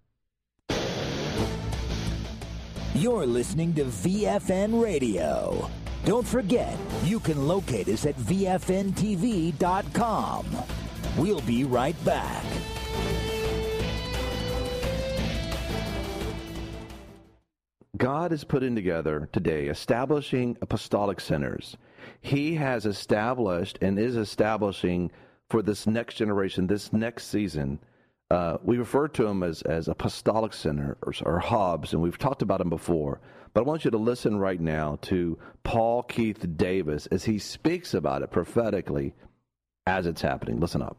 You're listening to VFN Radio. Don't forget, you can locate us at VFNTV.com. We'll be right back. God is putting together today, establishing apostolic centers. He has established and is establishing for this next generation, this next season. We refer to them as apostolic centers or hubs, and we've talked about them before. But I want you to listen right now to Paul Keith Davis as he speaks about it prophetically as it's happening. Listen up.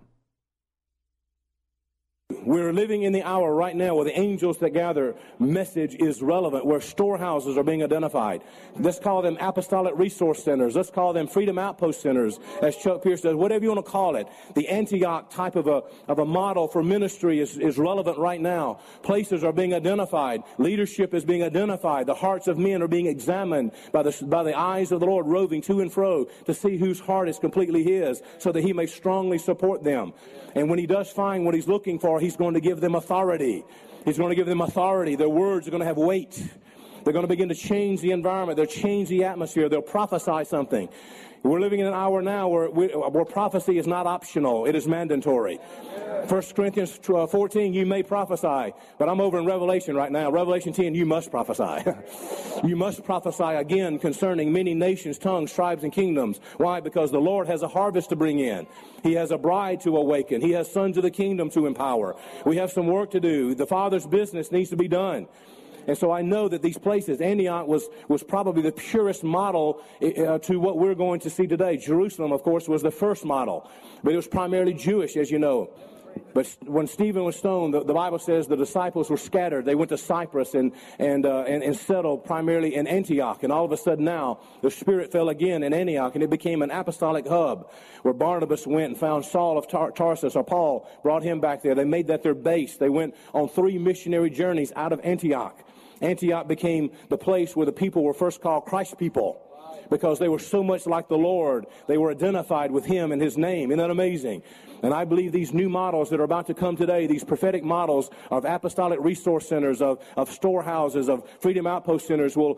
We're living in the hour right now where the angels that gather message is relevant, where storehouses are being identified. Let's call them apostolic resource centers. Let's call them freedom outpost centers, as Chuck Pierce says, whatever you want to call it. The Antioch type of a model for ministry is relevant right now. Places are being identified. Leadership is being identified. The hearts of men are being examined by the eyes of the Lord, roving to and fro to see whose heart is completely His, so that He may strongly support them. And when He does find what He's looking for, He's going to give them authority. He's going to give them authority. Their words are going to have weight. They're going to begin to change the environment. They'll change the atmosphere. They'll prophesy something. We're living in an hour now where prophecy is not optional. It is mandatory. 1 Corinthians 14, you may prophesy. But I'm over in Revelation right now. Revelation 10, you must prophesy. You must prophesy again concerning many nations, tongues, tribes, and kingdoms. Why? Because the Lord has a harvest to bring in. He has a bride to awaken. He has sons of the kingdom to empower. We have some work to do. The Father's business needs to be done. And so I know that these places, Antioch was probably the purest model to what we're going to see today. Jerusalem, of course, was the first model. But it was primarily Jewish, as you know. But when Stephen was stoned, the Bible says the disciples were scattered. They went to Cyprus and settled primarily in Antioch. And all of a sudden now, the Spirit fell again in Antioch, and it became an apostolic hub where Barnabas went and found Saul of Tarsus, or Paul, brought him back there. They made that their base. They went on 3 missionary journeys out of Antioch. Antioch became the place where the people were first called Christ people, because they were so much like the Lord. They were identified with Him and His name. Isn't that amazing? And I believe these new models that are about to come today, these prophetic models of apostolic resource centers, of storehouses, of freedom outpost centers, will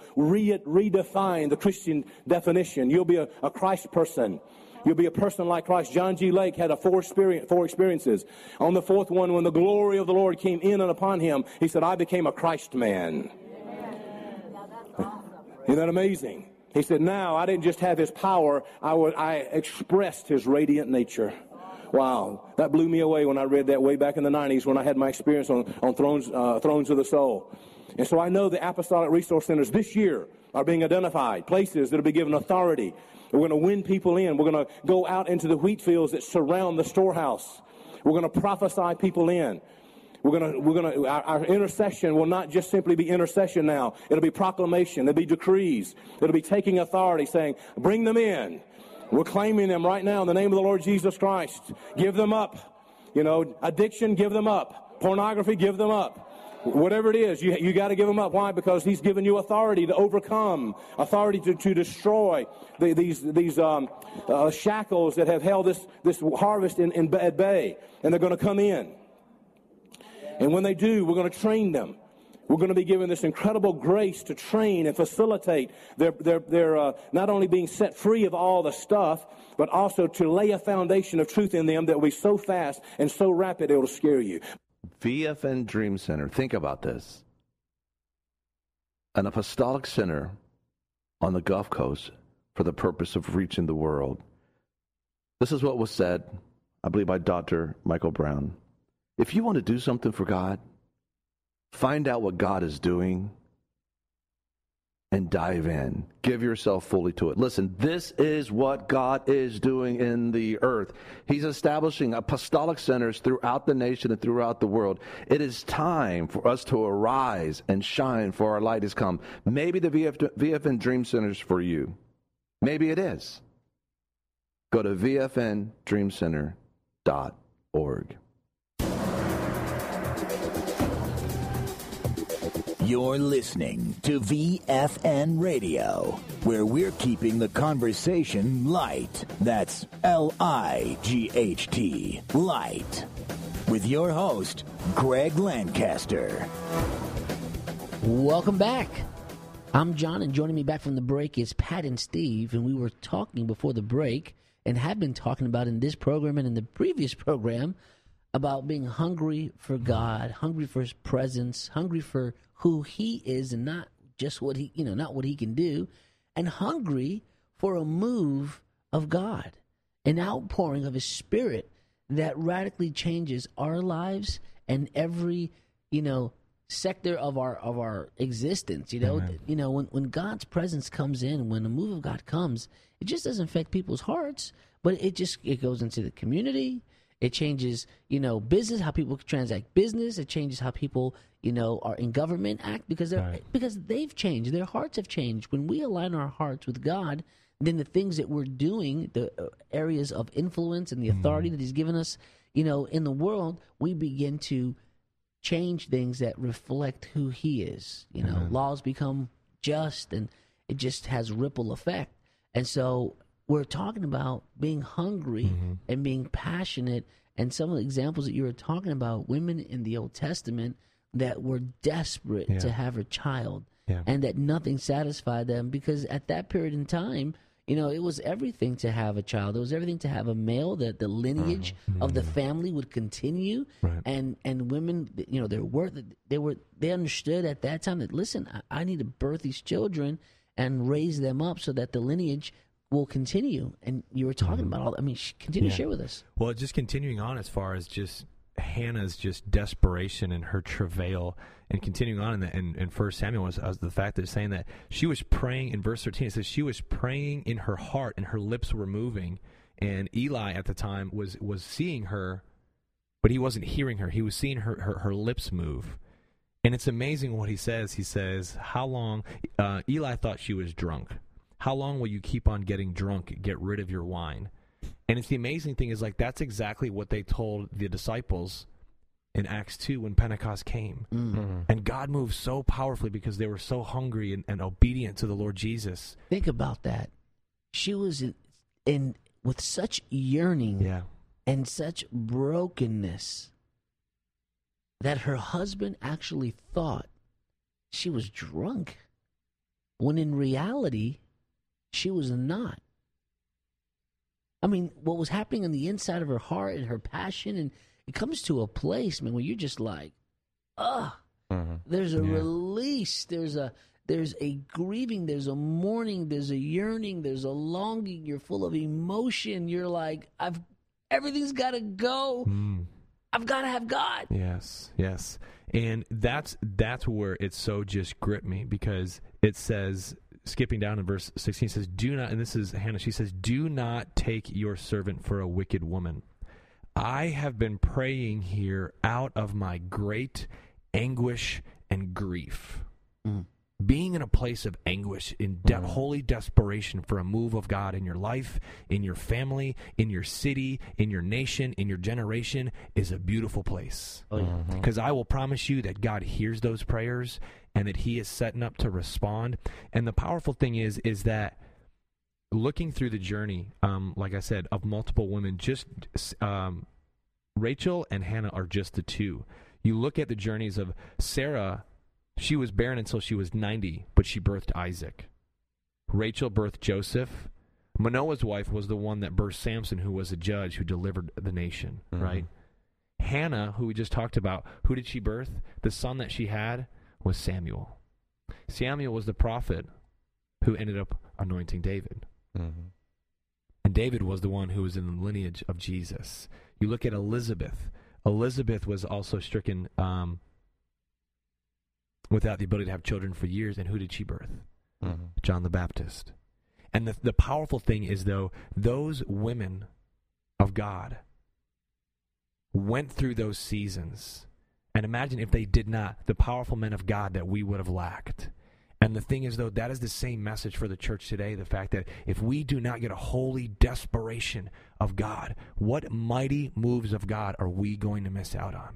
redefine the Christian definition. You'll be a Christ person. You'll be a person like Christ. John G. Lake had four experiences. On the 4th one, when the glory of the Lord came in and upon him, he said, I became a Christ man. Isn't that amazing? He said, now I didn't just have His power, I expressed His radiant nature. Wow, that blew me away when I read that way back in the 90s when I had my experience on Thrones of the Soul. And so I know the apostolic resource centers this year are being identified, places that will be given authority. We're going to win people in. We're going to go out into the wheat fields that surround the storehouse. We're going to prophesy people in. Our intercession will not just simply be intercession now. It'll be proclamation. It'll be decrees. It'll be taking authority, saying, bring them in. We're claiming them right now in the name of the Lord Jesus Christ. Give them up. Addiction, give them up. Pornography, give them up. Whatever it is, you got to give them up. Why? Because He's given you authority to overcome, authority to destroy these shackles that have held this harvest at bay, and they're going to come in. And when they do, we're going to train them. We're going to be given this incredible grace to train and facilitate their not only being set free of all the stuff, but also to lay a foundation of truth in them that will be so fast and so rapid it will scare you. VFN Dream Center. Think about this. An apostolic center on the Gulf Coast for the purpose of reaching the world. This is what was said, I believe, by Dr. Michael Brown. If you want to do something for God, find out what God is doing and dive in. Give yourself fully to it. Listen, this is what God is doing in the earth. He's establishing apostolic centers throughout the nation and throughout the world. It is time for us to arise and shine, for our light has come. Maybe the VFN Dream Center is for you. Maybe it is. Go to vfndreamcenter.org. You're listening to VFN Radio, where we're keeping the conversation light. That's L-I-G-H-T, light. With your host, Greg Lancaster. Welcome back. I'm John, and joining me back from the break is Pat and Steve, and we were talking before the break and have been talking about in this program and in the previous program about being hungry for God, hungry for His presence, hungry for who He is and not just what He, not what He can do, and hungry for a move of God, an outpouring of His Spirit that radically changes our lives and every, sector of our existence. When God's presence comes in, when a move of God comes, it just doesn't affect people's hearts, but it goes into the community. It changes, business, how people transact business. It changes how people, are in government act because they've changed. Their hearts have changed. When we align our hearts with God, then the things that we're doing, the areas of influence and the authority that He's given us, in the world, we begin to change things that reflect who He is. Laws become just, and it just has ripple effect. And so we're talking about being hungry and being passionate, and some of the examples that you were talking about, women in the Old Testament that were desperate to have a child, and that nothing satisfied them, because at that period in time, it was everything to have a child. It was everything to have a male, that the lineage of the family would continue. Right. And women, they understood at that time that, listen, I need to birth these children and raise them up so that the lineage will continue. And you were talking about all. Continue to share with us. Well, just continuing on as far as just Hannah's just desperation and her travail, and continuing on in 1 Samuel was the fact that it's saying that she was praying in verse 13. It says she was praying in her heart and her lips were moving. And Eli at the time was seeing her, but he wasn't hearing her. He was seeing her lips move. And it's amazing what he says. He says, how long? Eli thought she was drunk. How long will you keep on getting drunk? Get rid of your wine. And it's the amazing thing is, that's exactly what they told the disciples in Acts 2 when Pentecost came. And God moved so powerfully because they were so hungry and obedient to the Lord Jesus. Think about that. She was in with such yearning and such brokenness that her husband actually thought she was drunk, when in reality, she was not. What was happening on the inside of her heart and her passion, and it comes to a place, man, where you're just like, there's a release, there's a grieving, there's a mourning, there's a yearning, there's a longing, you're full of emotion, you're like, everything's got to go. I've got to have God. Yes. And that's where it's so just gripped me, because it says, skipping down in verse 16, says, do not, and this is Hannah, she says, do not take your servant for a wicked woman. I have been praying here out of my great anguish and grief. Being in a place of anguish, in holy desperation for a move of God in your life, in your family, in your city, in your nation, in your generation, is a beautiful place. Because I will promise you that God hears those prayers and that He is setting up to respond. And the powerful thing is that looking through the journey, like I said, of multiple women, just Rachel and Hannah are just the two. You look at the journeys of Sarah. She was barren until she was 90, but she birthed Isaac. Rachel birthed Joseph. Manoah's wife was the one that birthed Samson, who was a judge who delivered the nation, right? Hannah, who we just talked about, who did she birth? The son that she had was Samuel. Samuel was the prophet who ended up anointing David. And David was the one who was in the lineage of Jesus. You look at Elizabeth. Elizabeth was also stricken without the ability to have children for years. And who did she birth? John the Baptist. And the powerful thing is, though, those women of God went through those seasons. And imagine if they did not, the powerful men of God that we would have lacked. And the thing is, though, that is the same message for the church today, the fact that if we do not get a holy desperation of God, what mighty moves of God are we going to miss out on?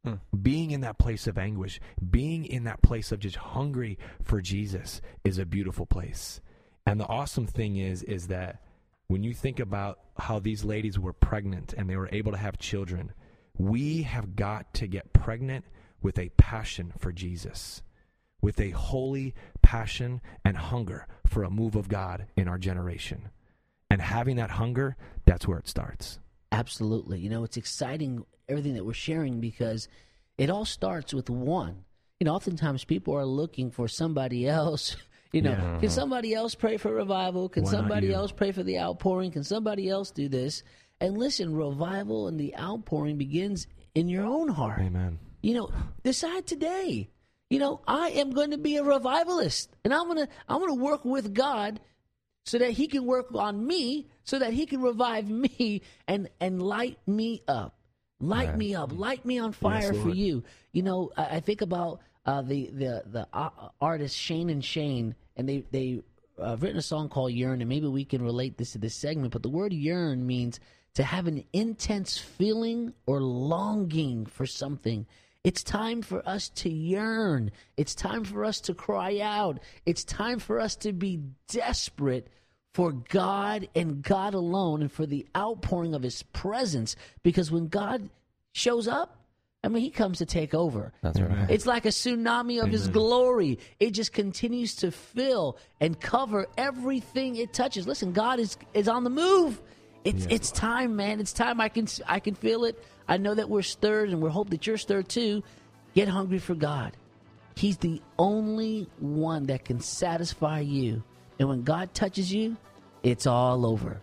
Being in that place of anguish, being in that place of just hungry for Jesus is a beautiful place. And the awesome thing is that when you think about how these ladies were pregnant and they were able to have children, we have got to get pregnant with a passion for Jesus, with a holy passion and hunger for a move of God in our generation. And having that hunger, that's where it starts. Absolutely. You know, it's exciting, everything that we're sharing, because it all starts with one. You know, oftentimes people are looking for somebody else. You know, can somebody else pray for revival? Can somebody else pray for the outpouring? Can somebody else do this? And listen, revival and the outpouring begins in your own heart. Amen. You know, decide today. You know, I am going to be a revivalist, and I'm gonna work with God so that He can work on me, so that He can revive me and light me up. Light me up. Light me on fire for you. You know, I think about the artist Shane and Shane, and they've written a song called Yearn, and maybe we can relate this to this segment, but the word yearn means to have an intense feeling or longing for something. It's time for us to yearn. It's time for us to cry out. It's time for us to be desperate for God and God alone, and for the outpouring of His presence. Because when God shows up, I mean, He comes to take over. That's right. It's like a tsunami of His glory. It just continues to fill and cover everything it touches. Listen, God is on the move. It's time, man. It's time. I can feel it. I know that we're stirred, and we hope that you're stirred too. Get hungry for God. He's the only one that can satisfy you. And when God touches you, it's all over.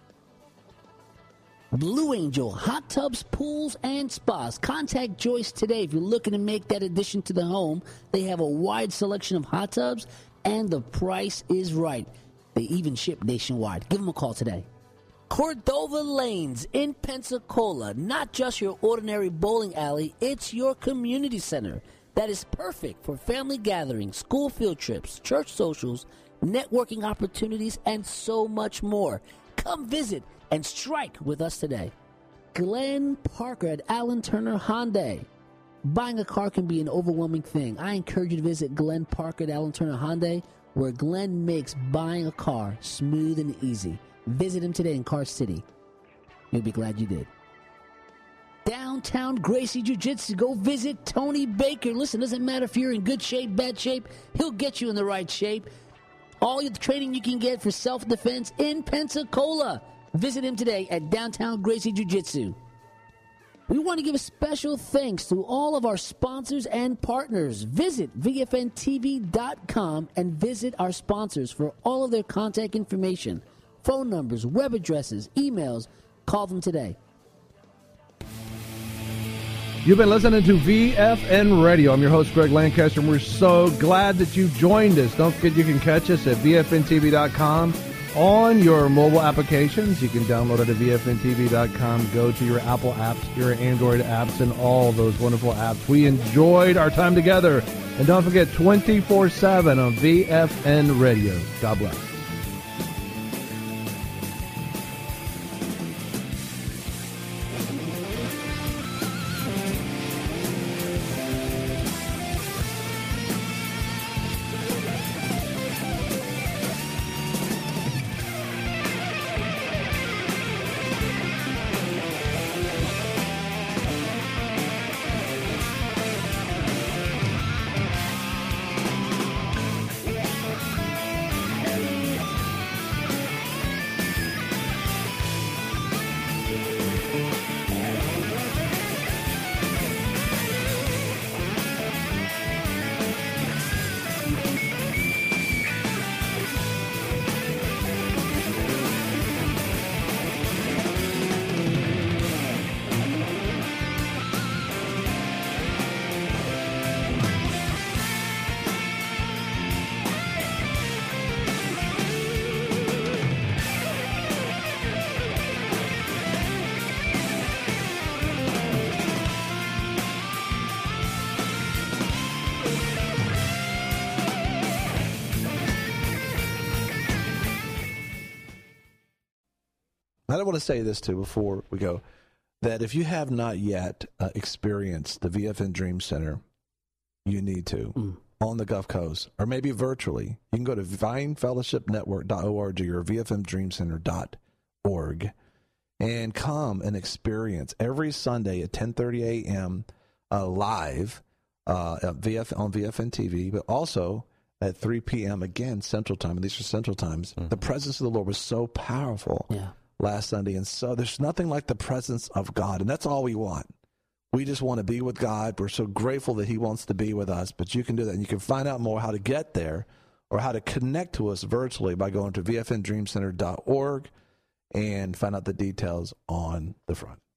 Blue Angel, hot tubs, pools, and spas. Contact Joyce today if you're looking to make that addition to the home. They have a wide selection of hot tubs, and the price is right. They even ship nationwide. Give them a call today. Cordova Lanes in Pensacola. Not just your ordinary bowling alley, it's your community center that is perfect for family gatherings, school field trips, church socials, networking opportunities, and so much more. Come visit and strike with us today. Glenn Parker at Allen Turner Hyundai. Buying a car can be an overwhelming thing. I encourage you to visit Glenn Parker at Allen Turner Hyundai, where Glenn makes buying a car smooth and easy. Visit him today in Car City. You'll be glad you did. Downtown Gracie Jiu-Jitsu. Go visit Tony Baker. Listen, doesn't matter if you're in good shape, bad shape, he'll get you in the right shape. All the training you can get for self-defense in Pensacola. Visit him today at Downtown Gracie Jiu-Jitsu. We want to give a special thanks to all of our sponsors and partners. Visit VFNTV.com and visit our sponsors for all of their contact information, phone numbers, web addresses, emails. Call them today. You've been listening to VFN Radio. I'm your host, Greg Lancaster, and we're so glad that you joined us. Don't forget you can catch us at VFNTV.com on your mobile applications. You can download it at VFNTV.com. Go to your Apple apps, your Android apps, and all those wonderful apps. We enjoyed our time together. And don't forget, 24/7 on VFN Radio. God bless. I want to say this too before we go. that if you have not yet experienced the VFN Dream Center, you need to on the Gulf Coast, or maybe virtually. You can go to vinefellowshipnetwork.org or vfmdreamcenter.org and come and experience every Sunday at 10:30 a.m. Live on VFN TV, but also at 3 p.m. again Central Time, and these are Central Times. The presence of the Lord was so powerful last Sunday, and so there's nothing like the presence of God, and that's all we want. We just want to be with God. We're so grateful that he wants to be with us, but you can do that, and you can find out more how to get there or how to connect to us virtually by going to vfndreamcenter.org and find out the details on the front.